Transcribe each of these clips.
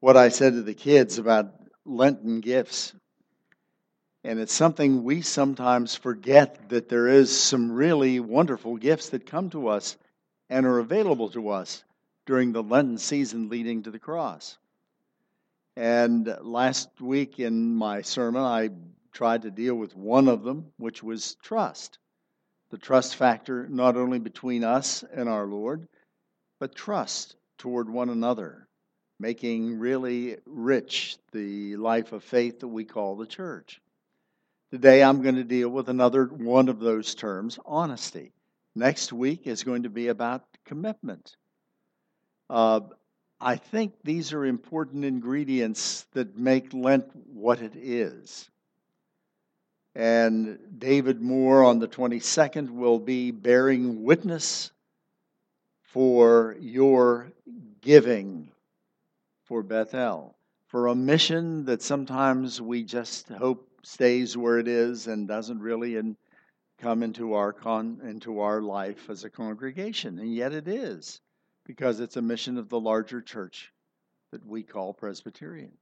what I said to the kids about Lenten gifts. And it's something we sometimes forget, that there is some really wonderful gifts that come to us and are available to us during the Lenten season leading to the cross. And last week in my sermon, I tried to deal with one of them, which was trust. The trust factor not only between us and our Lord, but trust toward one another, making really rich the life of faith that we call the church. Today I'm going to deal with another one of those terms, honesty. Next week is going to be about commitment. I think these are important ingredients that make Lent what it is. And David Moore on the 22nd will be bearing witness for your giving for Bethel, for a mission that sometimes we just hope stays where it is and doesn't really come into our life as a congregation. And yet it is, because it's a mission of the larger church that we call Presbyterian.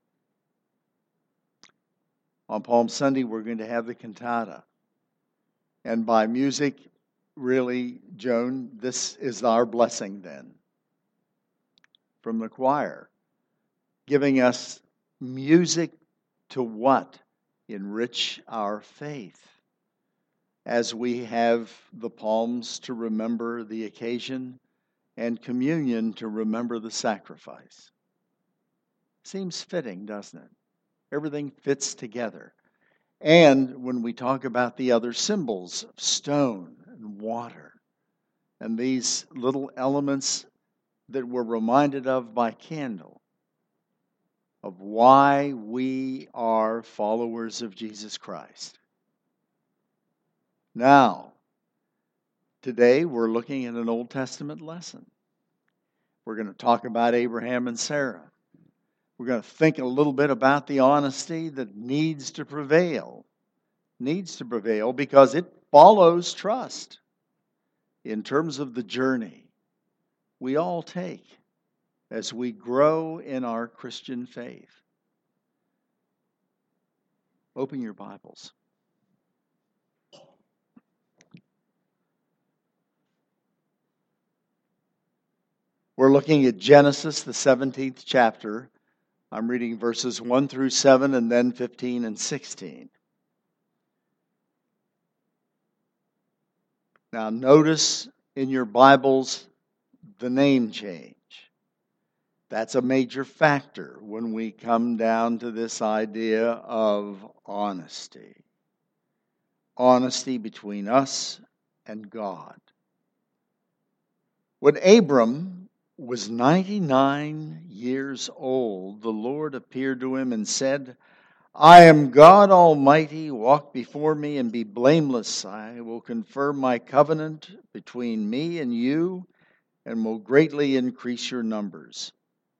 On Palm Sunday, we're going to have the cantata. And by music, really, Joan, this is our blessing then from the choir, giving us music to what? Enrich our faith. As we have the palms to remember the occasion and communion to remember the sacrifice. Seems fitting, doesn't it? Everything fits together. And when we talk about the other symbols of stone and water, and these little elements that we're reminded of by candle, of why we are followers of Jesus Christ. Now, today we're looking at an Old Testament lesson. We're going to talk about Abraham and Sarah. We're going to think a little bit about the honesty that needs to prevail because it follows trust in terms of the journey we all take as we grow in our Christian faith. Open your Bibles. We're looking at Genesis, the 17th chapter. I'm reading verses 1 through 7 and then 15 and 16. Now notice in your Bibles the name change. That's a major factor when we come down to this idea of honesty. Honesty between us and God. When Abram was 99 years old, the Lord appeared to him and said, I am God Almighty, walk before me and be blameless. I will confirm my covenant between me and you and will greatly increase your numbers.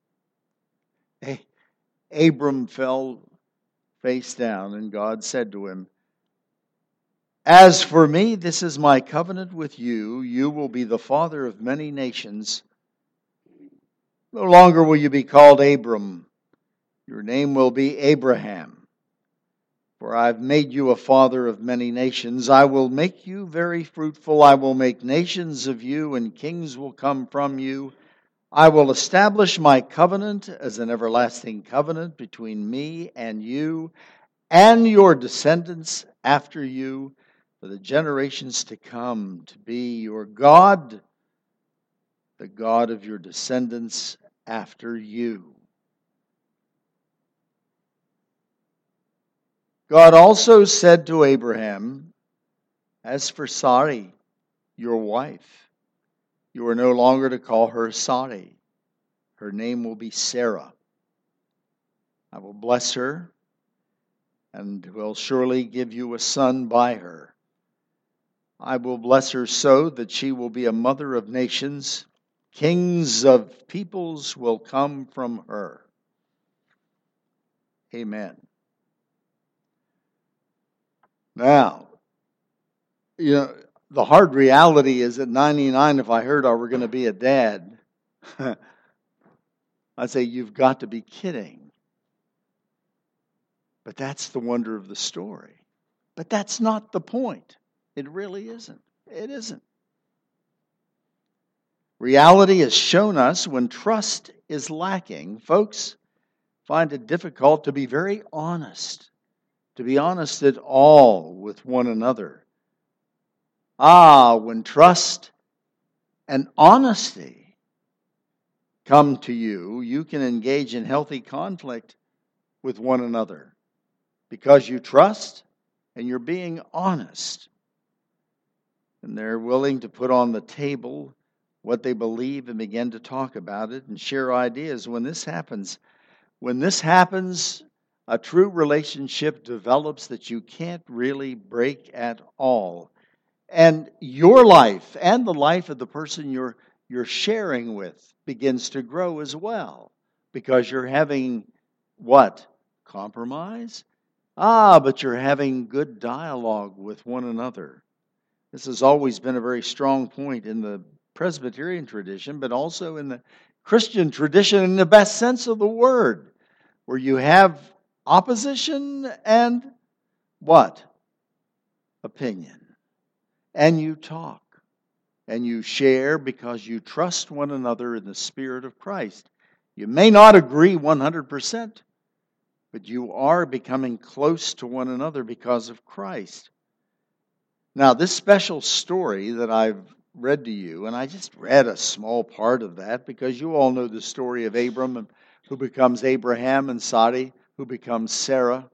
Abram fell face down, and God said to him, As for me, this is my covenant with you. You will be the father of many nations. No longer will you be called Abram. Your name will be Abraham. For I have made you a father of many nations. I will make you very fruitful. I will make nations of you, and kings will come from you. I will establish my covenant as an everlasting covenant between me and you and your descendants after you for the generations to come, to be your God, the God of your descendants after you. God also said to Abraham, As for Sarai, your wife, you are no longer to call her Sarai. Her name will be Sarah. I will bless her and will surely give you a son by her. I will bless her so that she will be a mother of nations. Kings of peoples will come from her. Amen. Now, the hard reality is at 99, if I heard I were going to be a dad, I say, you've got to be kidding. But that's the wonder of the story. But that's not the point. It really isn't. It isn't. Reality has shown us when trust is lacking, folks find it difficult to be very honest, to be honest at all with one another. When trust and honesty come to you, you can engage in healthy conflict with one another because you trust and you're being honest. And they're willing to put on the table what they believe and begin to talk about it and share ideas. When this happens, a true relationship develops that you can't really break at all. And your life and the life of the person you're sharing with begins to grow as well. Because you're having what? Compromise? But you're having good dialogue with one another. This has always been a very strong point in the Presbyterian tradition, but also in the Christian tradition in the best sense of the word, where you have opposition and what? Opinion. And you talk. And you share because you trust one another in the Spirit of Christ. You may not agree 100%, but you are becoming close to one another because of Christ. Now, this special story that I've read to you, and I just read a small part of that because you all know the story of Abram, who becomes Abraham, and Sarai, who becomes Sarah.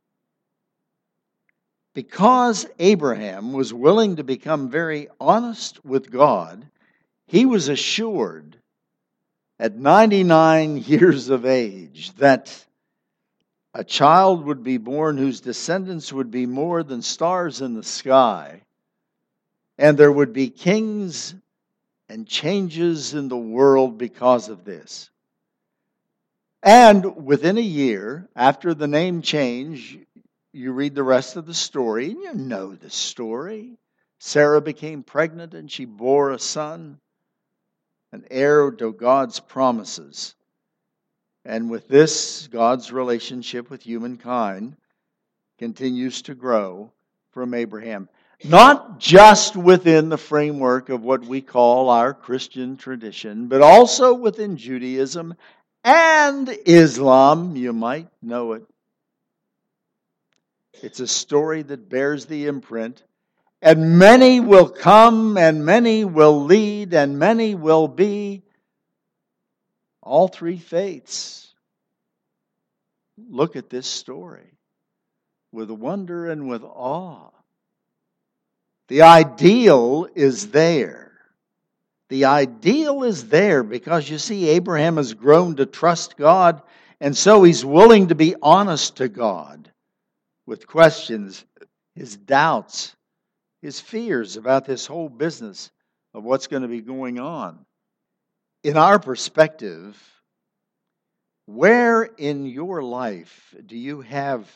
Because Abraham was willing to become very honest with God, he was assured at 99 years of age that a child would be born whose descendants would be more than stars in the sky, and there would be kings and changes in the world because of this. And within a year, after the name change, you read the rest of the story, and you know the story. Sarah became pregnant, and she bore a son, an heir to God's promises. And with this, God's relationship with humankind continues to grow from Abraham. Not just within the framework of what we call our Christian tradition, but also within Judaism and Islam. You might know it. It's a story that bears the imprint, and many will come, and many will lead, and many will be. All three faiths look at this story with wonder and with awe. The ideal is there. The ideal is there because you see, Abraham has grown to trust God, and so he's willing to be honest to God with questions, his doubts, his fears about this whole business of what's going to be going on. In our perspective, where in your life do you have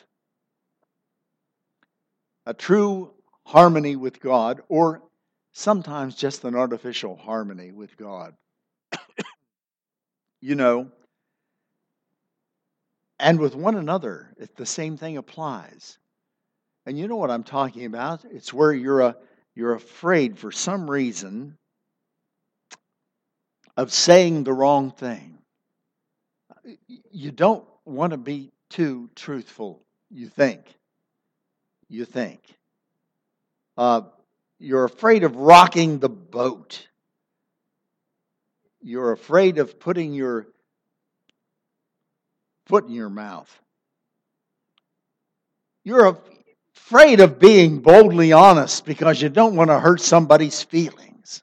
a true harmony with God, or sometimes just an artificial harmony with God? And with one another, the same thing applies. And you know what I'm talking about? It's where you're afraid for some reason of saying the wrong thing. You don't want to be too truthful, you think. You're afraid of rocking the boat. You're afraid of putting your foot in your mouth. You're afraid of being boldly honest because you don't want to hurt somebody's feelings.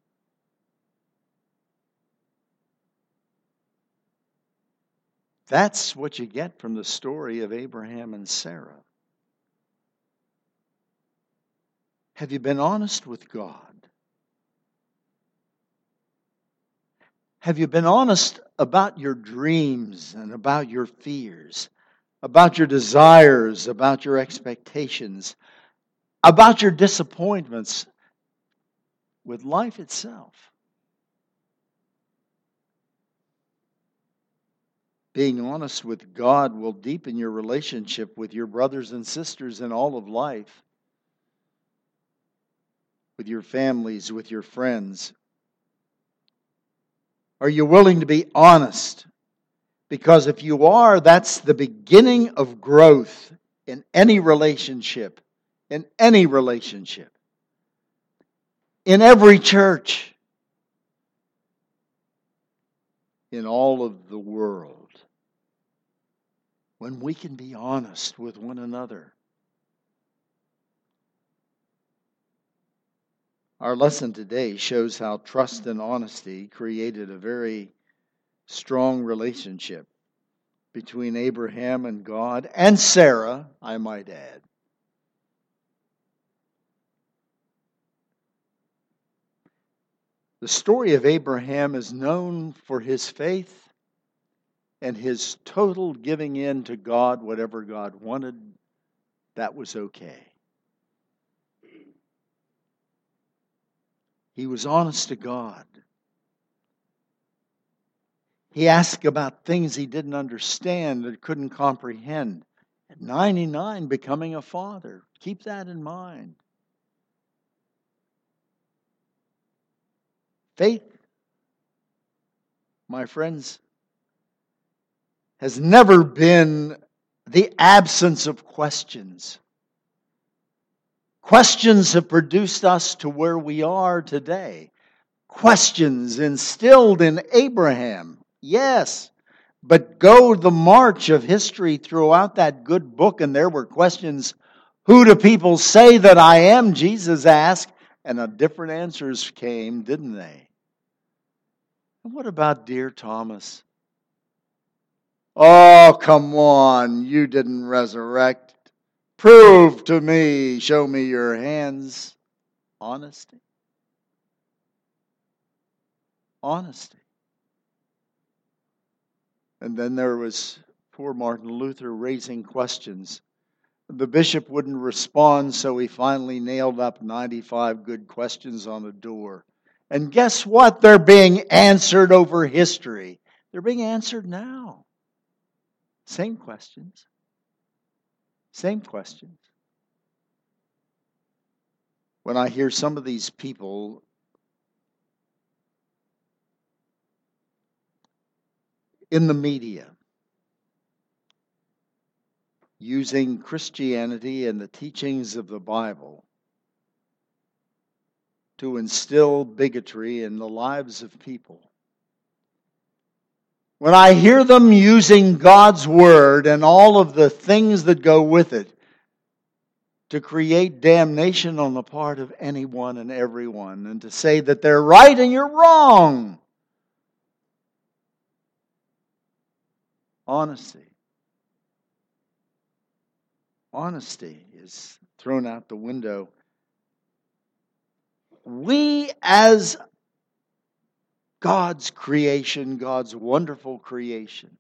That's what you get from the story of Abraham and Sarah. Have you been honest with God? Have you been honest about your dreams and about your fears, about your desires, about your expectations, about your disappointments with life itself? Being honest with God will deepen your relationship with your brothers and sisters in all of life, with your families, with your friends. Are you willing to be honest? Because if you are, that's the beginning of growth in any relationship, in any relationship, in every church, in all of the world. When we can be honest with one another. Our lesson today shows how trust and honesty created a very strong relationship between Abraham and God, and Sarah, I might add. The story of Abraham is known for his faith and his total giving in to God. Whatever God wanted, that was okay. He was honest to God. He asked about things he didn't understand and couldn't comprehend. At 99, becoming a father. Keep that in mind. Faith, my friends, has never been the absence of questions. Questions have produced us to where we are today. Questions instilled in Abraham, yes, but go the march of history throughout that good book, and there were questions. Who do people say that I am? Jesus asked, and different answers came, didn't they? And what about dear Thomas? Oh, come on, you didn't resurrect. Prove to me, show me your hands. Honesty. Honesty. And then there was poor Martin Luther raising questions. The bishop wouldn't respond, so he finally nailed up 95 good questions on a door. And guess what? They're being answered over history. They're being answered now. Same questions. Same questions. When I hear some of these people in the media using Christianity and the teachings of the Bible to instill bigotry in the lives of people, when I hear them using God's Word and all of the things that go with it to create damnation on the part of anyone and everyone, and to say that they're right and you're wrong. Honesty. Honesty is thrown out the window. We as God's creation, God's wonderful creation,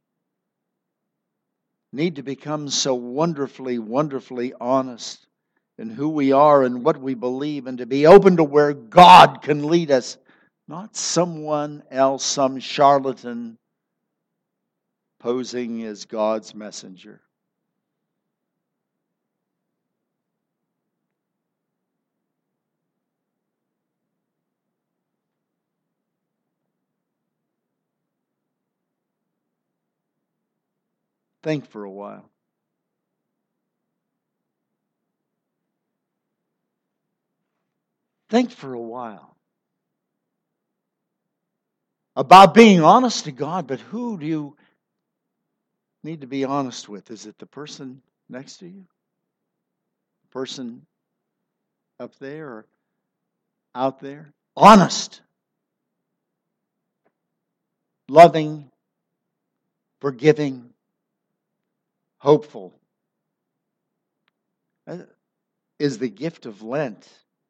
need to become so wonderfully, wonderfully honest in who we are and what we believe, and to be open to where God can lead us, not someone else, some charlatan posing as God's messenger. Think for a while. Think for a while about being honest to God, but who do you need to be honest with? Is it the person next to you? The person up there or out there? Honest. Loving. Forgiving. Hopeful. That is the gift of Lent.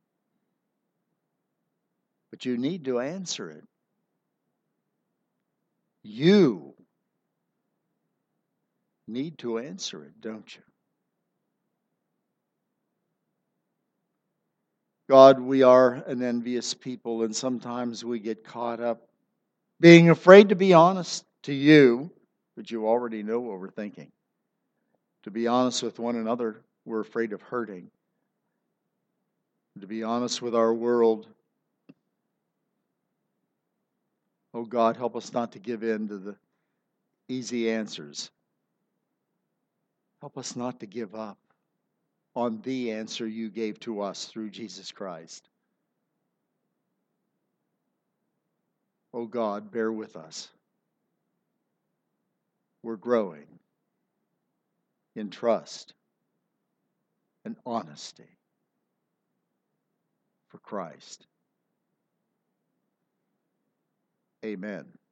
But you need to answer it. You need to answer it, don't you? God, we are an envious people, and sometimes we get caught up being afraid to be honest to you but you already know what we're thinking. To be honest with one another, we're afraid of hurting. To be honest with our world, oh God, help us not to give in to the easy answers. Help us not to give up on the answer you gave to us through Jesus Christ. Oh God, bear with us. We're growing in trust and honesty for Christ. Amen.